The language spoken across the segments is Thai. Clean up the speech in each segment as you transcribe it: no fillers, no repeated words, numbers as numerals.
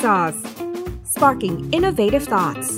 Sauce Sparking Innovative Thoughts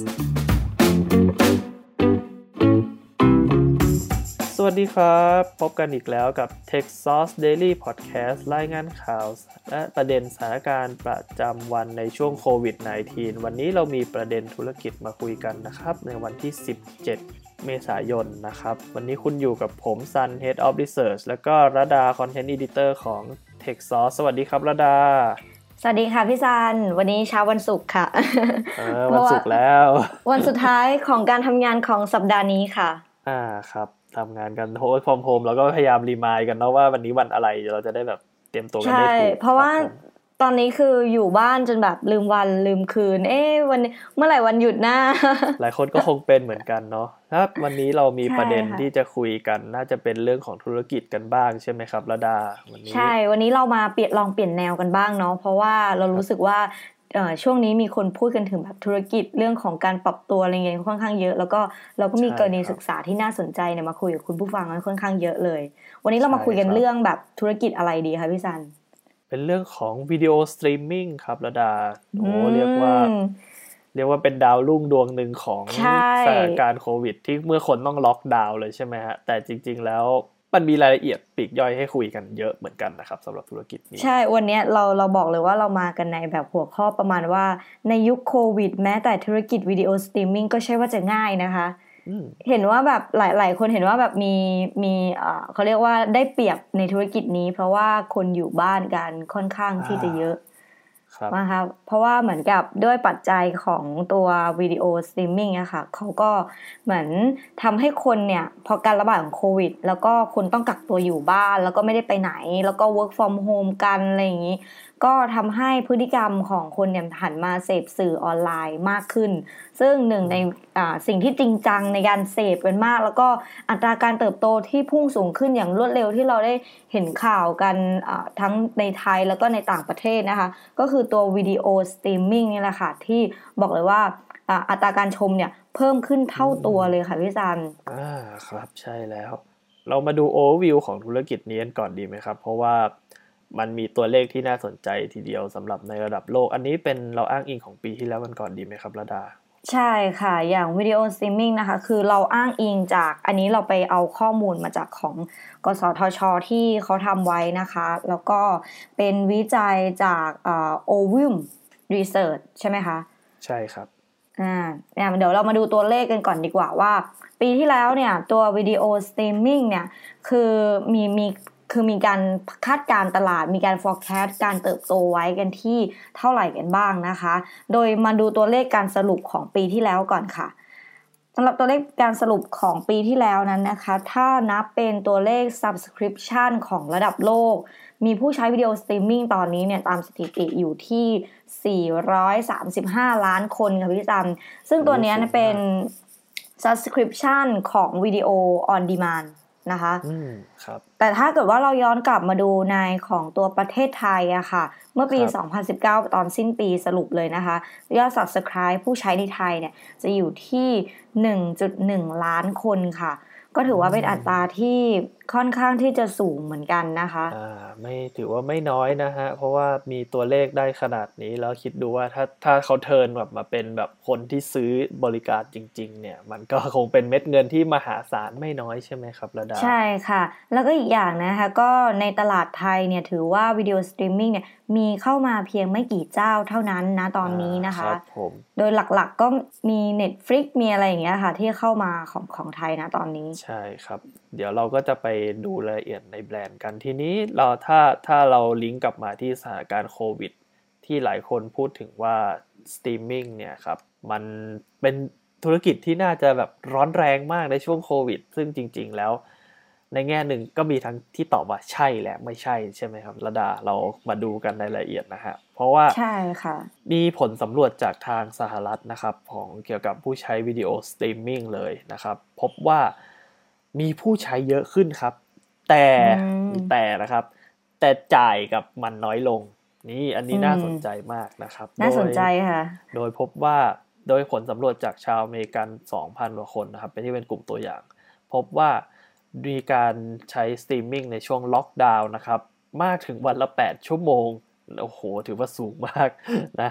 สวัสดีครับพบกันอีกแล้วกับ Tech Sauce Daily Podcast รายงานข่าวและประเด็นสถานการณ์ประจำวันในช่วงโควิด -19 วันนี้เรามีประเด็นธุรกิจมาคุยกันนะครับในวันที่ 17 เมษายนนะครับวันนี้คุณอยู่กับผมซัน Head of Research แล้วก็รดา Content Editor ของ Tech Sauce สวัสดีครับรดาสวัสดีค่ะพี่ซันวันนี้เช้าวันศุกร์ค่ะวันศุกร์แล้ววันสุดท้ายของการทำงานของสัปดาห์นี้ค่ะครับทำงานกันwork from home แล้วก็พยายามรีมายกันเนาะว่าวันนี้วันอะไรเราจะได้แบบเตรียมตัวกันได้ถูกใช่เพราะว่าตอนนี้คืออยู่บ้านจนแบบลืมวันลืมคืนวันเมื่อไหร่วันหยุดนะหลายคนก็คงเป็นเหมือนกันเนาะครับวันนี้เรามีประเด็นที่จะคุยกันน่าจะเป็นเรื่องของธุรกิจกันบ้างใช่ไหมครับระดาวันนี้ใช่วันนี้เรามาลองเปลี่ยนแนวกันบ้างเนาะเพราะว่าเรารู้สึกว่าช่วงนี้มีคนพูดกันถึงแบบธุรกิจเรื่องของการปรับตัวอะไรเงี้ยค่อนข้างเยอะแล้วก็เราก็มีกรณีศึกษาที่น่าสนใจเนี่ยมาคุยกับคุณผู้ฟังค่อนข้างเยอะเลยวันนี้เรามาคุยกันเรื่องแบบธุรกิจอะไรดีคะพี่ซันเป็นเรื่องของวิดีโอสตรีมมิ่งครับระดาเรียกว่าเป็นดาวรุ่งดวงหนึ่งของสถานการณ์โควิดที่เมื่อคนต้องล็อกดาวน์เลยใช่ไหมฮะแต่จริงๆแล้วมันมีรายละเอียดปลีกย่อยให้คุยกันเยอะเหมือนกันนะครับสำหรับธุรกิจนี้ใช่วันนี้เราบอกเลยว่าเรามากันในแบบหัวข้อประมาณว่าในยุคโควิดแม้แต่ธุรกิจวิดีโอสตรีมมิ่งก็ใช่ว่าจะง่ายนะคะเห็นว่าแบบหลายคนเห็นว่าแบบมีเขาเรียกว่าได้เปรียบในธุรกิจนี้เพราะว่าคนอยู่บ้านกันค่อนข้างที่จะเยอะนะคะเพราะว่าเหมือนกับด้วยปัจจัยของตัววิดีโอสตรีมมิ่งอะค่ะเขาก็เหมือนทำให้คนเนี่ยพอการระบาดของโควิดแล้วก็คนต้องกักตัวอยู่บ้านแล้วก็ไม่ได้ไปไหนแล้วก็ work from home กันอะไรอย่างนี้ก็ทำให้พฤติกรรมของคนเนี่ยหันมาเสพสื่อออนไลน์มากขึ้นซึ่งหนึ่งในสิ่งที่จริงจังในการเสพเป็นมากแล้วก็อัตราการเติบโตที่พุ่งสูงขึ้นอย่างรวดเร็วที่เราได้เห็นข่าวกันทั้งในไทยแล้วก็ในต่างประเทศนะคะก็คือตัววิดีโอสตรีมมิ่งนี่แหละค่ะที่บอกเลยว่าอัตราการชมเนี่ยเพิ่มขึ้นเท่าตัวเลยค่ะพี่ซันครับใช่แล้วเรามาดูโอเวอร์วิวของธุรกิจนี้กันก่อนดีไหมครับเพราะว่ามันมีตัวเลขที่น่าสนใจทีเดียวสำหรับในระดับโลกอันนี้เป็นเราอ้างอิงของปีที่แล้วกันก่อนดีไหมครับระดาใช่ค่ะอย่างวิดีโอสตรีมมิ่งนะคะคือเราอ้างอิงจากอันนี้เราไปเอาข้อมูลมาจากของกสทช.ที่เขาทำไว้นะคะแล้วก็เป็นวิจัยจากOvum Research ใช่ไหมคะใช่ครับเนี่ยเดี๋ยวเรามาดูตัวเลขกันก่อนดีกว่าว่าปีที่แล้วเนี่ยตัววิดีโอสตรีมมิ่งเนี่ยคือมีการคาดการตลาดมีการ forecast การเติบโตไว้กันที่เท่าไหร่กันบ้างนะคะโดยมาดูตัวเลขการสรุปของปีที่แล้วก่อนค่ะสำหรับตัวเลขการสรุปของปีที่แล้วนั้นนะคะถ้านับเป็นตัวเลข subscription ของระดับโลกมีผู้ใช้วิดีโอสตรีมมิ่งตอนนี้เนี่ยตามสถิติอยู่ที่435ล้านคนค่ะพี่จันซึ่งตัวนี้เป็น subscription ของวิดีโอ on demand นะคะครับแต่ถ้าเกิดว่าเราย้อนกลับมาดูในของตัวประเทศไทยอะค่ะเมื่อปี2019ตอนสิ้นปีสรุปเลยนะคะยอด Subscribe ผู้ใช้ในไทยเนี่ยจะอยู่ที่ 1.1 ล้านคนค่ะก็ถือว่าเป็นอัตราที่ค่อนข้างที่จะสูงเหมือนกันนะคะไม่ถือว่าไม่น้อยนะฮะเพราะว่ามีตัวเลขได้ขนาดนี้แล้วคิดดูว่าถ้าเขาเทิร์นแบบมาเป็นแบบคนที่ซื้อบริการจริงๆเนี่ยมันก็คงเป็นเม็ดเงินที่มหาศาลไม่น้อยใช่ไหมครับระดาใช่ค่ะแล้วก็อีกอย่างนะคะก็ในตลาดไทยเนี่ยถือว่าวิดีโอสตรีมมิ่งเนี่ยมีเข้ามาเพียงไม่กี่เจ้าเท่านั้นนะตอนนี้นะคะโดยหลักๆก็มี Netflix มีอะไรอย่างเงี้ยค่ะที่เข้ามาของไทยนะตอนนี้ใช่ครับเดี๋ยวเราก็จะไปดูรายละเอียดในแบรนด์กันทีนี้เราถ้าเราลิงก์กลับมาที่สถานการณ์โควิดที่หลายคนพูดถึงว่าสตรีมมิ่งเนี่ยครับมันเป็นธุรกิจที่น่าจะแบบร้อนแรงมากในช่วงโควิดซึ่งจริงๆแล้วในแง่หนึ่งก็มีทั้งที่ตอบว่าใช่และไม่ใช่ใช่ไหมครับระดาเรามาดูกันในรายละเอียดนะฮะเพราะว่าใช่ค่ะมีผลสำรวจจากทางสหรัฐนะครับของเกี่ยวกับผู้ใช้วิดีโอสตรีมมิ่งเลยนะครับพบว่ามีผู้ใช้เยอะขึ้นครับแต่นะครับแต่จ่ายกับมันน้อยลงนี่อันนี้น่าสนใจมากนะครับน่าสนใจค่ะโดยพบว่าโดยผลสำรวจจากชาวอเมริกัน 2,000 กว่าคนนะครับเป็นที่เป็นกลุ่มตัวอย่างพบว่ามีการใช้สตรีมมิ่งในช่วงล็อกดาวน์นะครับมากถึงวันละ8ชั่วโมงโอ้โหถือว่าสูงมากนะฮะ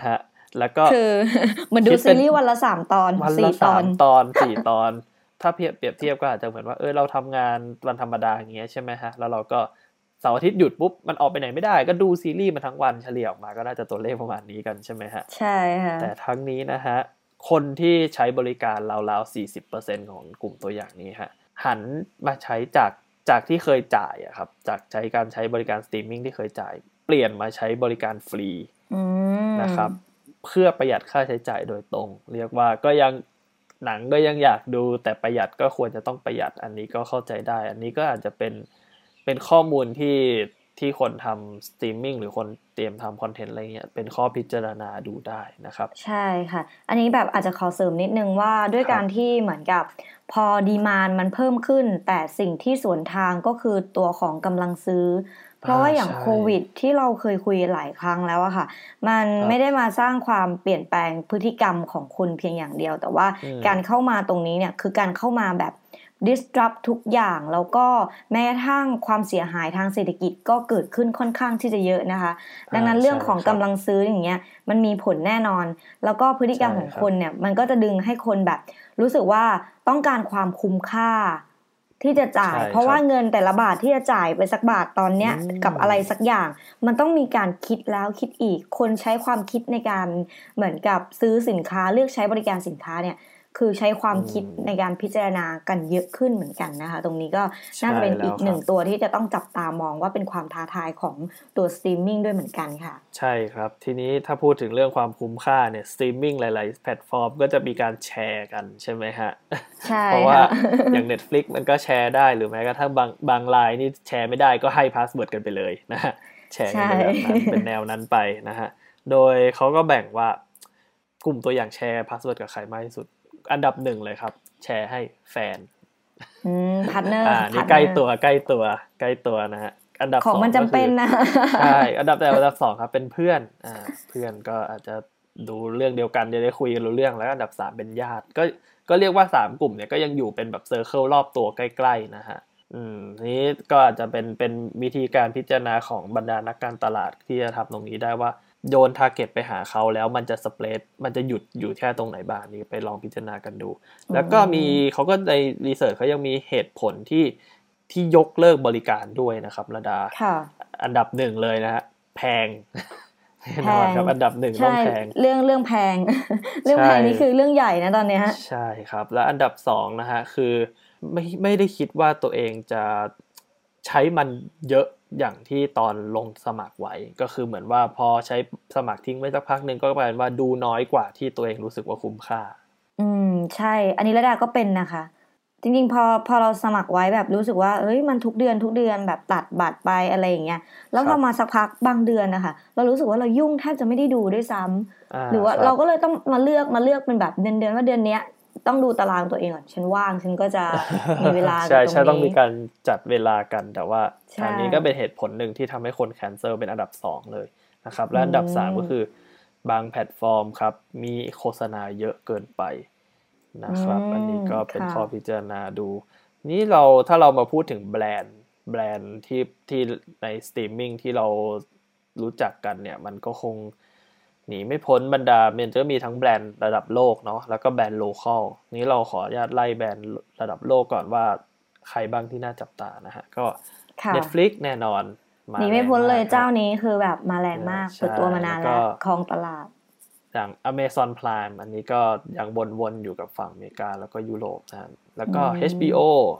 แล้วก็คือมันดูซีรีส์วันละ3 ตอน4 ตอน 4 ตอนถ้าเปรียบเทียบก็อาจจะเหมือนว่าเราทำงานวันธรรมดาอย่างเงี้ยใช่ไหมฮะแล้วเราก็เสาร์อาทิตย์หยุดปุ๊บมันออกไปไหนไม่ได้ก็ดูซีรีส์มาทั้งวันเฉลี่ยออกมาก็น่าจะตัวเลขประมาณนี้กันใช่ไหมฮะใช่ค่ะแต่ทั้งนี้นะฮะคนที่ใช้บริการราวๆ 40% ของกลุ่มตัวอย่างนี้ฮะหันมาใช้จากที่เคยจ่ายอะครับจากการใช้บริการสตรีมมิ่งที่เคยจ่ายเปลี่ยนมาใช้บริการฟรีนะครับเพื่อประหยัดค่าใช้จ่ายโดยตรงเรียกว่าก็ยังหนังก็ยังอยากดูแต่ประหยัดก็ควรจะต้องประหยัดอันนี้ก็เข้าใจได้อันนี้ก็อาจจะเป็นข้อมูลที่คนทำสตรีมมิ่งหรือคนเตรียมทำคอนเทนต์อะไรเงี้ยเป็นข้อพิจารณาดูได้นะครับใช่ค่ะอันนี้แบบอาจจะขอเสริมนิดนึงว่าด้วยการที่เหมือนกับพอดีมานด์มันเพิ่มขึ้นแต่สิ่งที่สวนทางก็คือตัวของกำลังซื้อเพราะว่าอย่างโควิดที่เราเคยคุยหลายครั้งแล้วอะค่ะมันไม่ได้มาสร้างความเปลี่ยนแปลงพฤติกรรมของคุณเพียงอย่างเดียวแต่ว่าการเข้ามาตรงนี้เนี่ยคือการเข้ามาแบบdisrupt ทุกอย่างแล้วก็แม้กระทั่งความเสียหายทางเศรษฐกิจก็เกิดขึ้นค่อนข้างที่จะเยอะนะคะดังนั้นเรื่องของกำลังซื้ออย่างเงี้ยมันมีผลแน่นอนแล้วก็พฤติกรรมของคนเนี่ยมันก็จะดึงให้คนแบบรู้สึกว่าต้องการความคุ้มค่าที่จะจ่ายเพราะว่าเงินแต่ละบาทที่จะจ่ายไปสักบาทตอนเนี้ยกับอะไรสักอย่างมันต้องมีการคิดแล้วคิดอีกคนใช้ความคิดในการเหมือนกับซื้อสินค้าเลือกใช้บริการสินค้าเนี่ยคือใช้ความคิดในการพิจารณากันเยอะขึ้นเหมือนกันนะคะตรงนี้ก็น่าจะเป็นอีกหนึ่งตัวที่จะต้องจับตามองว่าเป็นความท้าทายของตัวสตรีมมิ่งด้วยเหมือนกันค่ะใช่ครับทีนี้ถ้าพูดถึงเรื่องความคุ้มค่าเนี่ยสตรีมมิ่งหลายๆแพลตฟอร์มก็จะมีการแชร์กันใช่ไหมฮะใช่เพราะว่าอย่าง Netflix มันก็แชร์ได้หรือแม้กระทั่งบางไลน์นี่แชร์ไม่ได้ก็ให้พาสเวิร์ดกันไปเลยนะฮะแชร์กันแบบนั้นเป็นแนวนั้นไปนะฮะโดยเขาก็แบ่งว่ากลุ่มตัวอย่างแชร์พาสเวิร์ดกับใครมากที่สุดอันดับ1เลยครับแชร์ให้แฟนพาร์ทเนอร์นี่ใกล้ตัวนะฮะอันดับ2 ของมันจำเป็นนะใช่อันดับ2ครับเป็นเพื่อนเพื่อนก็อาจจะดูเรื่องเดียวกันจะได้คุยกันรู้เรื่องแล้วอันดับ3เป็นญาติก็เรียกว่า3กลุ่มเนี่ยก็ยังอยู่เป็นแบบเซอร์เคิลรอบตัวใกล้ๆนะฮะนี้ก็อาจจะเป็นวิธีการพิจารณาของบรรดานักการตลาดที่จะทำตรงนี้ได้ว่าโยนทาร์เก็ตไปหาเขาแล้วมันจะสเปรดมันจะหยุดอยู่แค่ตรงไหนบ้างนี่ไปลองพิจารณากันดูแล้วก็มีเขาก็ในรีเสิร์ชเขายังมีเหตุผลที่ยกเลิกบริการด้วยนะครับระดาอันดับ1เลยนะฮะแพงแน่นอนครับอันดับ1ต้องแพงเรื่องแพงเรื่องแพงนี่คือเรื่องใหญ่นะตอนนี้ใช่ครับแล้วอันดับ2นะฮะคือไม่ได้คิดว่าตัวเองจะใช้มันเยอะอย่างที่ตอนลงสมัครไว้ก็คือเหมือนว่าพอใช้สมัครทิ้งไว้สักพักนึงก็กลายเป็นว่าดูน้อยกว่าที่ตัวเองรู้สึกว่าคุ้มค่าใช่อันนี้ระดาก็เป็นนะคะจริงๆพอเราสมัครไว้แบบรู้สึกว่ามันทุกเดือนแบบตัดบัตรไปอะไรอย่างเงี้ยแล้วพอมาสักพักบางเดือนนะคะเรารู้สึกว่าเรายุ่งแทบจะไม่ได้ดูด้วยซ้ำหรือว่าเราก็เลยต้องมาเลือกเป็นแบบเดือนว่าเดือนเนี้ยต้องดูตารางตัวเองก่อนฉันว่างฉันก็จะมีเวลาใช่ต้องมีการจัดเวลากันแต่ว่าอันนี้ก็เป็นเหตุผลหนึ่งที่ทำให้คนแคนเซิลเป็นอันดับ2เลยนะครับและอันดับ3ก็คือบางแพลตฟอร์มครับมีโฆษณาเยอะเกินไปนะครับอันนี้ก็เป็นข้อพิจารณาดูนี่ถ้าเรามาพูดถึงแบรนด์ที่ในสตรีมมิ่งที่เรารู้จักกันเนี่ยมันก็คงหนีไม่พ้นบรรดามันจะมีทั้งแบรนด์ระดับโลกเนาะแล้วก็แบรนด์โลคอลนี้เราขออนุญาตไล่แบรนด์ระดับโลกก่อนว่าใครบ้างที่น่าจับตานะฮะก็ Netflix แน่นอนหนีไม่พ้นเลยเจ้านี้คือแบบมาแรงมากเปิดตัวมานานแล้วครองตลาดอย่าง Amazon Prime อันนี้ก็ยังวนๆอยู่กับฝั่งอเมริกาแล้วก็ยุโรปนะแล้วก็ HBO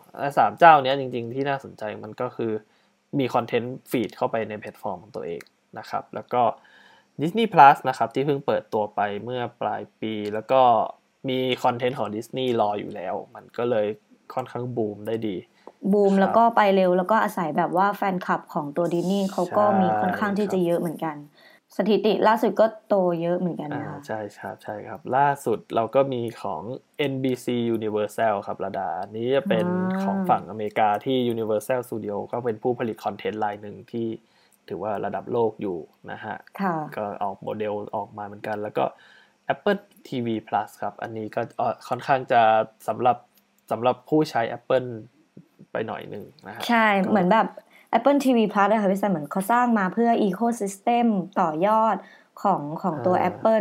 3เจ้านี้จริงๆที่น่าสนใจมันก็คือมีคอนเทนต์ฟีดเข้าไปในแพลตฟอร์มของตัวเองนะครับแล้วก็ Disney Plus นะครับที่เพิ่งเปิดตัวไปเมื่อปลายปีแล้วก็มีคอนเทนต์ของ Disney รออยู่แล้วมันก็เลยค่อนข้างบูมได้ดีบูมแล้วก็ไปเร็วแล้วก็อาศัยแบบว่าแฟนคลับของตัว Disney เขาก็มีค่อนข้างที่จะเยอะเหมือนกันสถิติล่าสุดก็โตเยอะเหมือนกันนะคะใช่ครับล่าสุดเราก็มีของ NBC Universal ครับระดานี้จะเป็นของฝั่งอเมริกาที่ Universal Studio ก็เป็นผู้ผลิตคอนเทนต์รายหนึ่งที่ถือว่าระดับโลกอยู่นะฮะก็ออกโมเดลออกมาเหมือนกันแล้วก็ Apple TV Plus ครับอันนี้ก็ค่อนข้างจะสำหรับผู้ใช้ Apple ไปหน่อยนึงนะฮะใช่เหมือนแบบ Apple TV Plus นะคะพี่แซมเหมือนเขาสร้างมาเพื่อ Ecosystem ต่อยอดของตัว Apple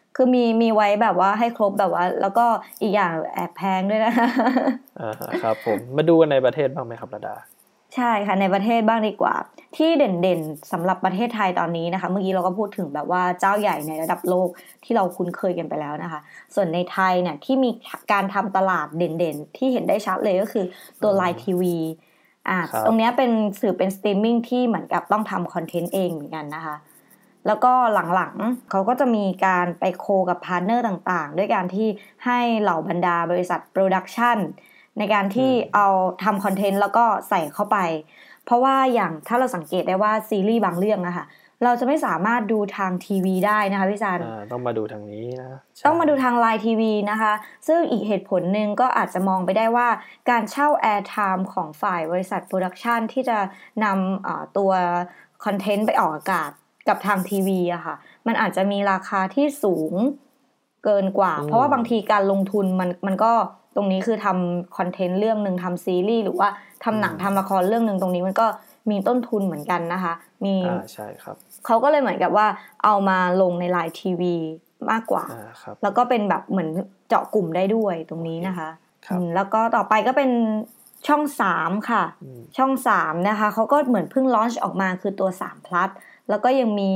คือมีไว้แบบว่าให้ครบแบบว่าแล้วก็อีกอย่างแอบแพงด้วยนะครับผมมาดูกันในประเทศบ้างไหมครับระดาใช่ค่ะในประเทศบ้างดีกว่าที่เด่นๆสำหรับประเทศไทยตอนนี้นะคะเมื่อกี้เราก็พูดถึงแบบว่าเจ้าใหญ่ในระดับโลกที่เราคุ้นเคยกันไปแล้วนะคะส่วนในไทยเนี่ยที่มีการทำตลาดเด่นๆที่เห็นได้ชัดเลยก็คือตัว Line TV ตรงนี้เป็นสื่อเป็นสตรีมมิ่งที่เหมือนกับต้องทำคอนเทนต์เองเหมือนกันนะคะแล้วก็หลังๆเขาก็จะมีการไปโคกับพาร์ทเนอร์ต่างๆด้วยการที่ให้เหล่าบรรดาบริษัทโปรดักชันในการที่เอาทำคอนเทนต์แล้วก็ใส่เข้าไปเพราะว่าอย่างถ้าเราสังเกตได้ว่าซีรีส์บางเรื่องนะคะเราจะไม่สามารถดูทางทีวีได้นะคะพี่จันต้องมาดูทางนี้นะต้องมาดูทาง Line TV นะคะซึ่งอีกเหตุผลหนึ่งก็อาจจะมองไปได้ว่าการเช่า Air Time ของฝ่ายบริษัทโปรดักชันที่จะนำตัวคอนเทนต์ไปออกอากาศกับทางทีวีอะค่ะมันอาจจะมีราคาที่สูงเกินกว่าเพราะว่าบางทีการลงทุนมันก็ตรงนี้คือทำคอนเทนต์เรื่องนึงทำซีรีส์หรือว่าทำหนังทำละครเรื่องนึงตรงนี้มันก็มีต้นทุนเหมือนกันนะคะมีใช่ครับเขาก็เลยเหมือนกับว่าเอามาลงใน Line TV มากกว่าแล้วก็เป็นแบบเหมือนเจาะกลุ่มได้ด้วยตรงนี้นะคะแล้วก็ต่อไปก็เป็นช่อง3ค่ะช่อง3นะคะเขาก็เหมือนเพิ่งลอนช์ออกมาคือตัว3 plus แล้วก็ยังมี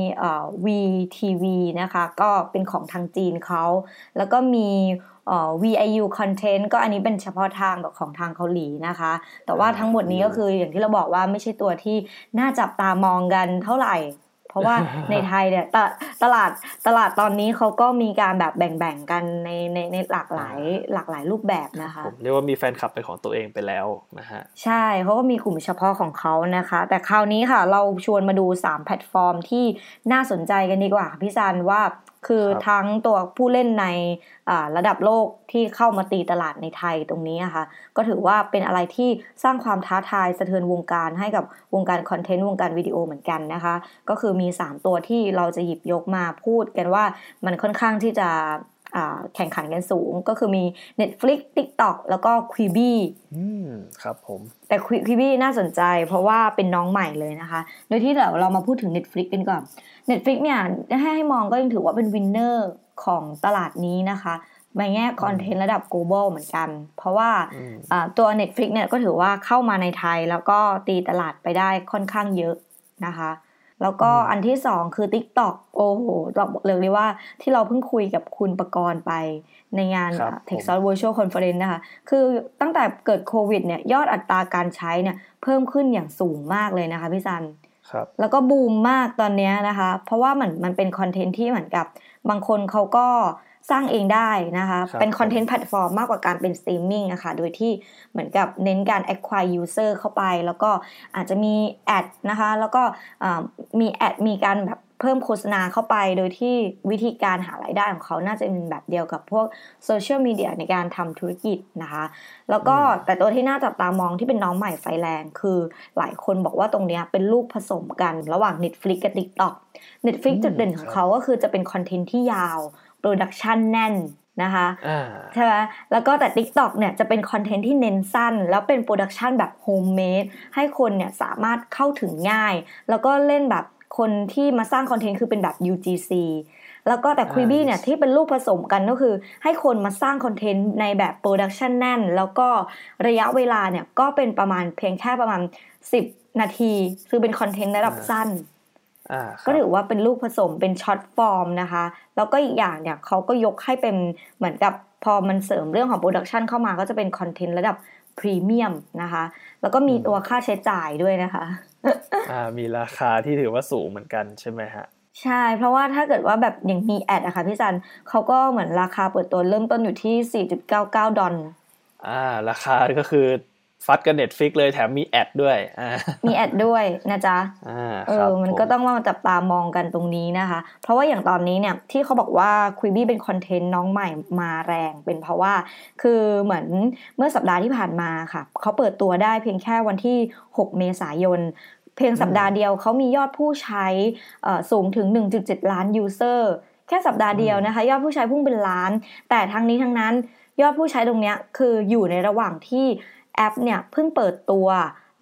VTV นะคะก็เป็นของทางจีนเขาแล้วก็มีVIU Content ก็อันนี้เป็นเฉพาะทางแบบของทางเกาหลีนะคะแต่ว่าทั้งหมดนี้ก็คืออย่างที่เราบอกว่าไม่ใช่ตัวที่น่าจับตามองกันเท่าไหร่เพราะว่าในไทยเนี่ยตลาดตอนนี้เขาก็มีการแบบแบ่งๆกันในหลากหลายรูปแบบนะคะผมเรียกว่ามีแฟนคลับเป็นของตัวเองไปแล้วนะฮะใช่เขาก็มีกลุ่มเฉพาะของเขานะคะแต่คราวนี้ค่ะเราชวนมาดู3แพลตฟอร์มที่น่าสนใจกันดีกว่าพี่ซันว่าคือทั้งตัวผู้เล่นในระดับโลกที่เข้ามาตีตลาดในไทยตรงนี้นะคะก็ถือว่าเป็นอะไรที่สร้างความท้าทายสะเทือนวงการให้กับวงการคอนเทนต์วงการวิดีโอเหมือนกันนะคะก็คือมี3ตัวที่เราจะหยิบยกมาพูดกันว่ามันค่อนข้างที่จะแข่งขันกันสูงก็คือมี Netflix TikTok แล้วก็ Quibi ครับผมแต่ Quibi น่าสนใจเพราะว่าเป็นน้องใหม่เลยนะคะโดยที่เรามาพูดถึง Netflix กันก่อน Netflix เนี่ยให้มองก็ยังถือว่าเป็นวินเนอร์ของตลาดนี้นะคะในแง่คอนเทนต์ระดับ global เหมือนกันเพราะว่าตัว Netflix เนี่ยก็ถือว่าเข้ามาในไทยแล้วก็ตีตลาดไปได้ค่อนข้างเยอะนะคะแล้วก็อันที่2คือ TikTok โอ้โหบอกเลยว่าที่เราเพิ่งคุยกับคุณประกรณ์ไปในงาน Texas Virtual Conference นะคะคือตั้งแต่เกิดโควิดเนี่ยยอดอัตราการใช้เนี่ยเพิ่มขึ้นอย่างสูงมากเลยนะคะพี่ซันแล้วก็บูมมากตอนนี้นะคะเพราะว่ามันเป็นคอนเทนต์ที่เหมือนกับบางคนเขาก็สร้างเองได้นะคะเป็นคอนเทนต์แพลตฟอร์มมากกว่าการเป็นสตรีมมิ่งนะคะโดยที่เหมือนกับเน้นการ acquire user เข้าไปแล้วก็อาจจะมีแอดนะคะแล้วก็มีแอดมีการแบบเพิ่มโฆษณาเข้าไปโดยที่วิธีการหารายได้ของเขาน่าจะเป็นแบบเดียวกับพวกโซเชียลมีเดียในการทำธุรกิจนะคะแล้วก็แต่ตัวที่น่าจับตามองที่เป็นน้องใหม่ไฟแรงคือหลายคนบอกว่าตรงนี้เป็นลูกผสมกันระหว่าง Netflix กับ TikTok Netflix จุดเด่นของเขาก็คือจะเป็นคอนเทนต์ที่ยาวโปรดักชันแน่นนะคะใช่ไหมแล้วก็แต่ TikTok เนี่ยจะเป็นคอนเทนต์ที่เน้นสั้นแล้วเป็นโปรดักชันแบบโฮมเมดให้คนเนี่ยสามารถเข้าถึงง่ายแล้วก็เล่นแบบคนที่มาสร้างคอนเทนต์คือเป็นแบบ UGC แล้วก็แต่ Quibi เนี่ยที่เป็นลูกผสมกันก็คือให้คนมาสร้างคอนเทนต์ในแบบโปรดักชันแน่นแล้วก็ระยะเวลาเนี่ยก็เป็นประมาณเพียงแค่ประมาณ10นาทีคือเป็นคอนเทนต์ระดับสั้นก็ถือว่าเป็นลูกผสมเป็นช็อตฟอร์มนะคะแล้วก็อีกอย่างเนี่ยเขาก็ยกให้เป็นเหมือนกับพอมันเสริมเรื่องของโปรดักชันเข้ามาก็จะเป็นคอนเทนต์ระดับพรีเมียมนะคะแล้วก็มีตัวค่าใช้จ่ายด้วยนะคะมีราคาที่ถือว่าสูงเหมือนกันใช่ไหมฮะใช่เพราะว่าถ้าเกิดว่าแบบอย่างมีแอดอะค่ะพี่จันเขาก็เหมือนราคาเปิดตัวเริ่มต้นอยู่ที่ $4.99 ราคาก็คือฟัดกับ Netflix เลยแถมมีแอดด้วยมีแอดด้วยนะจ๊ะมันก็ต้องมาจับตามองกันตรงนี้นะคะเพราะว่าอย่างตอนนี้เนี่ยที่เขาบอกว่า Quibi เป็นคอนเทนต์น้องใหม่มาแรงเป็นเพราะว่าคือเหมือนเมื่อสัปดาห์ที่ผ่านมาค่ะเขาเปิดตัวได้เพียงแค่วันที่6เมษายนเพียงสัปดาห์เดียวเขามียอดผู้ใช้สูงถึง 1.7 ล้านยูเซอร์แค่สัปดาห์เดียวนะคะยอดผู้ใช้พุ่งเป็นล้านแต่ทั้งนี้ทั้งนั้นยอดผู้ใช้ตรงเนี้ยคืออยู่ในระหว่างที่แอปเนี่ยเพิ่งเปิดตัว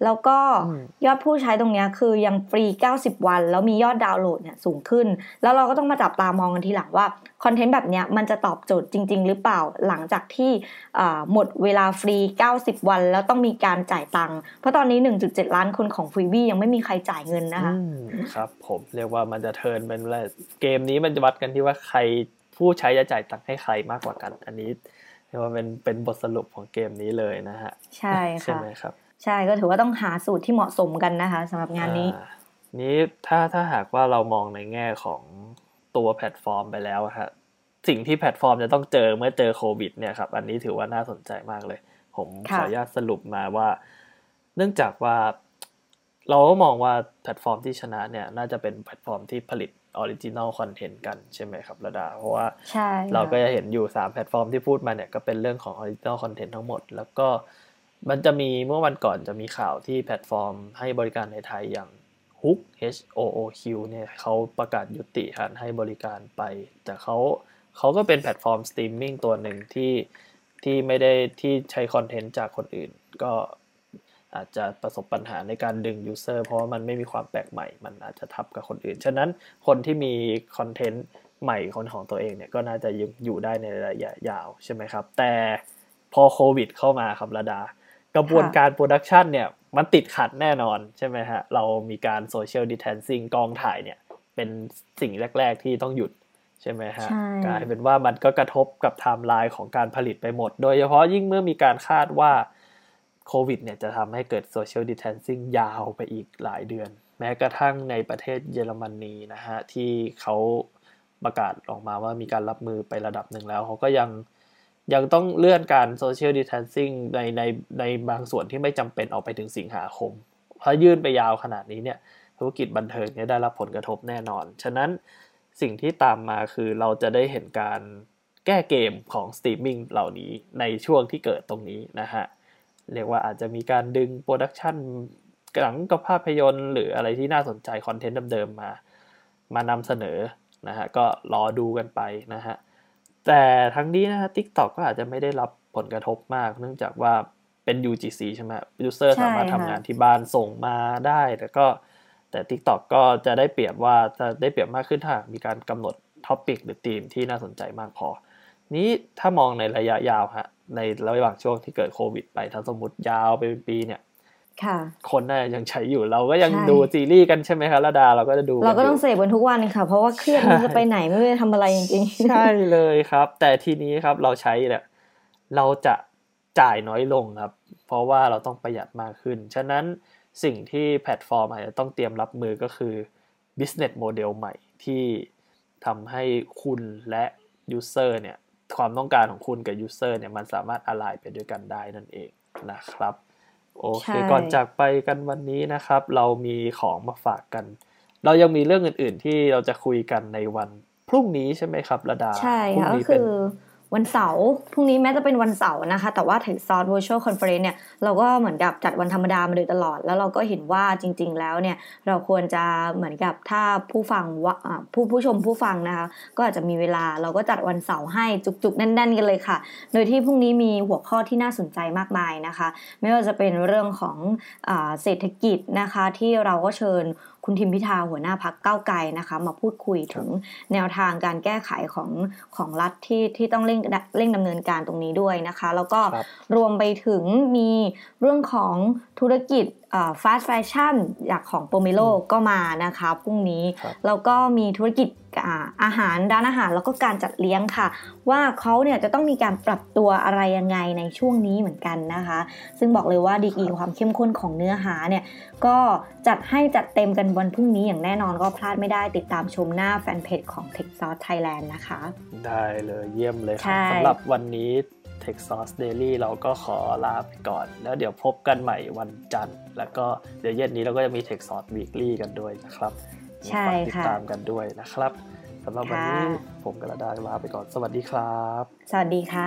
แล้วก็ยอดผู้ใช้ตรงนี้คือยังฟรี90วันแล้วมียอดดาวน์โหลดเนี่ยสูงขึ้นแล้วเราก็ต้องมาจับตามองกันทีหลังว่าคอนเทนต์แบบนี้มันจะตอบโจทย์จริงๆหรือเปล่าหลังจากที่หมดเวลาฟรี90วันแล้วต้องมีการจ่ายตังค์เพราะตอนนี้ 1.7 ล้านคนของ Freebie ยังไม่มีใครจ่ายเงินนะคะครับผมเรียกว่ามันจะเทิร์นเป็นอะไรเกมนี้มันจะวัดกันที่ว่าใครผู้ใช้จะจ่ายตังค์ให้ใครมากกว่ากันอันนี้เรียกว่าเป็นบทสรุปของเกมนี้เลยนะฮะใช่ค่ะใช่ไหมครับใช่ก็ถือว่าต้องหาสูตรที่เหมาะสมกันนะคะสำหรับงานนี้นี้ถ้าหากว่าเรามองในแง่ของตัวแพลตฟอร์มไปแล้วฮะสิ่งที่แพลตฟอร์มจะต้องเจอเมื่อเจอโควิดเนี่ยครับอันนี้ถือว่าน่าสนใจมากเลยผมขออนุญาตสรุปมาว่าเนื่องจากว่าเราก็มองว่าแพลตฟอร์มที่ชนะเนี่ยน่าจะเป็นแพลตฟอร์มที่ผลิตออริจินัลคอนเทนต์กันใช่ไหมครับระดาเพราะว่าเราก็จะเห็นอยู่3แพลตฟอร์มที่พูดมาเนี่ยก็เป็นเรื่องของออริจินัลคอนเทนต์ทั้งหมดแล้วก็มันจะมีเมื่อวันก่อนจะมีข่าวที่แพลตฟอร์มให้บริการในไทยอย่าง Hook HOOQ เนี่ยเขาประกาศยุติการให้บริการไปแต่เขาก็เป็นแพลตฟอร์มสตรีมมิ่งตัวหนึ่งที่ไม่ได้ที่ใช้คอนเทนต์จากคนอื่นก็อาจจะประสบปัญหาในการดึงยูเซอร์เพราะว่ามันไม่มีความแปลกใหม่มันอาจจะทับกับคนอื่นฉะนั้นคนที่มีคอนเทนต์ใหม่ของตัวเองเนี่ยก็น่าจะอยู่ได้ในระยะยาวใช่ไหมครับแต่พอโควิดเข้ามาครับระดากระบวนการโปรดักชันเนี่ยมันติดขัดแน่นอนใช่ไหมฮะเรามีการโซเชียลดิสแทนซิ่งกองถ่ายเนี่ยเป็นสิ่งแรกๆที่ต้องหยุดใช่ไหมฮะกลายเป็นว่ามันก็กระทบกับไทม์ไลน์ของการผลิตไปหมดโดยเฉพาะยิ่งเมื่อมีการคาดว่าโควิดเนี่ยจะทำให้เกิดโซเชียลดิสแทนซิ่งยาวไปอีกหลายเดือนแม้กระทั่งในประเทศเยอรมนีนะฮะที่เขาประกาศออกมาว่ามีการรับมือไประดับหนึ่งแล้วเขาก็ยังต้องเลื่อนการโซเชียลดิสแทนซิ่งในบางส่วนที่ไม่จำเป็นออกไปถึงสิงหาคมเพราะยื่นไปยาวขนาดนี้เนี่ยธุรกิจบันเทิงเนี่ยได้รับผลกระทบแน่นอนฉะนั้นสิ่งที่ตามมาคือเราจะได้เห็นการแก้เกมของสตรีมมิ่งเหล่านี้ในช่วงที่เกิดตรงนี้นะฮะเรียกว่าอาจจะมีการดึงโปรดักชันหนังกับภาพยนตร์หรืออะไรที่น่าสนใจคอนเทนต์เดิมๆมานำเสนอนะฮะก็รอดูกันไปนะฮะแต่ทั้งนี้นะฮะ TikTok ก็อาจจะไม่ได้รับผลกระทบมากเนื่องจากว่าเป็น UGC ใช่ไหมยูเซอร์สามารถทำงานที่บ้านส่งมาได้แต่ TikTok ก็จะได้เปรียบมากขึ้นถ้ามีการกำหนดท็อปิกหรือธีมที่น่าสนใจมากพอนี้ถ้ามองในระยะยาวฮะในระหว่างช่วงที่เกิดโควิดไปถ้าสมมุติยาวไปเป็นปีเนี่ยคนน่ายังใช้อยู่เราก็ยังดูซีรีส์กันใช่ไหมคะระดาเราก็จะดูเราก็ต้องเสพกันทุกวันค่ะเพราะว่าเครียดมันจะไปไหนไม่ได้ทำอะไรจริงๆใช่เลยครับแต่ทีนี้ครับเราใช้เนี่ยเราจะจ่ายน้อยลงครับเพราะว่าเราต้องประหยัดมากขึ้นฉะนั้นสิ่งที่แพลตฟอร์มอาจจะต้องเตรียมรับมือก็คือ business model ใหม่ที่ทำให้คุณและ user เนี่ยความต้องการของคุณกับ user เนี่ยมันสามารถ align ไปด้วยกันได้นั่นเองนะครับโอเคก่อนจากไปกันวันนี้นะครับเรามีของมาฝากกันเรายังมีเรื่องอื่นๆที่เราจะคุยกันในวันพรุ่งนี้ใช่ไหมครับระดาใช่ค่ะก็คือวันเสาร์พรุ่งนี้แม้จะเป็นวันเสาร์นะคะแต่ว่า TechSauce Virtual Conference เนี่ยเราก็เหมือนกับจัดวันธรรมดามาโดยตลอดแล้วเราก็เห็นว่าจริงๆแล้วเนี่ยเราควรจะเหมือนกับถ้าผู้ฟังผู้ชมผู้ฟังนะคะก็อาจจะมีเวลาเราก็จัดวันเสาร์ให้จุกๆแน่นๆกันเลยค่ะโดยที่พรุ่งนี้มีหัวข้อที่น่าสนใจมากมายนะคะไม่ว่าจะเป็นเรื่องของเศรษฐกิจนะคะที่เราก็เชิญคุณทิมพิธาหัวหน้าพรรคก้าวไกลนะคะมาพูดคุยถึงแนวทางการแก้ไขของรัฐที่ต้องเร่งดำเนินการตรงนี้ด้วยนะคะแล้วก็รวมไปถึงมีเรื่องของธุรกิจfast fashion จากของโปเมโลก็มานะคะพรุ่งนี้แล้วก็มีธุรกิจอาหารร้านอาหารแล้วก็การจัดเลี้ยงค่ะว่าเขาเนี่ยจะต้องมีการปรับตัวอะไรยังไงในช่วงนี้เหมือนกันนะคะซึ่งบอกเลยว่าดีกรีความเข้มข้นของเนื้อหาเนี่ยก็จัดเต็มกันวันพรุ่งนี้อย่างแน่นอนก็พลาดไม่ได้ติดตามชมหน้าแฟนเพจของ TechSauce Thailand นะคะได้เลยเยี่ยมเลยครับสำหรับวันนี้TechSauce Daily เราก็ขอลาไปก่อนแล้วเดี๋ยวพบกันใหม่วันจันทร์แล้วก็เดี๋ยวเย็นนี้เราก็จะมี TechSauce Weekly กันด้วยนะครับใช่ค่ะติดตามกันด้วยนะครับสำหรับวันนี้ผมกับระดาลาไปก่อนสวัสดีครับสวัสดีค่ะ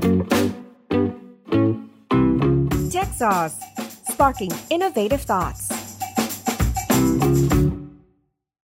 TechSauce Sparking Innovative Thoughts